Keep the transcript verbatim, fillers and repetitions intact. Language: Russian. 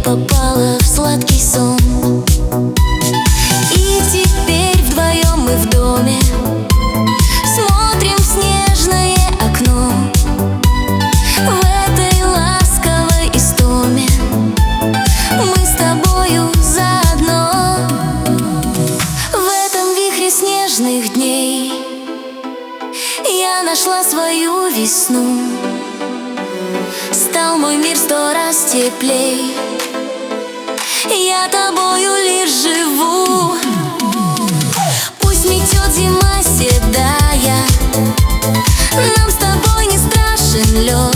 попала в сладкий сон. И теперь вдвоем мы в доме смотрим в снежное окно. В этой ласковой истоме мы с тобою заодно. В этом вихре снежных дней я нашла свою весну. Стал мой мир сто раз теплей, я тобою лишь живу. Пусть метет зима седая, нам с тобой не страшен лед.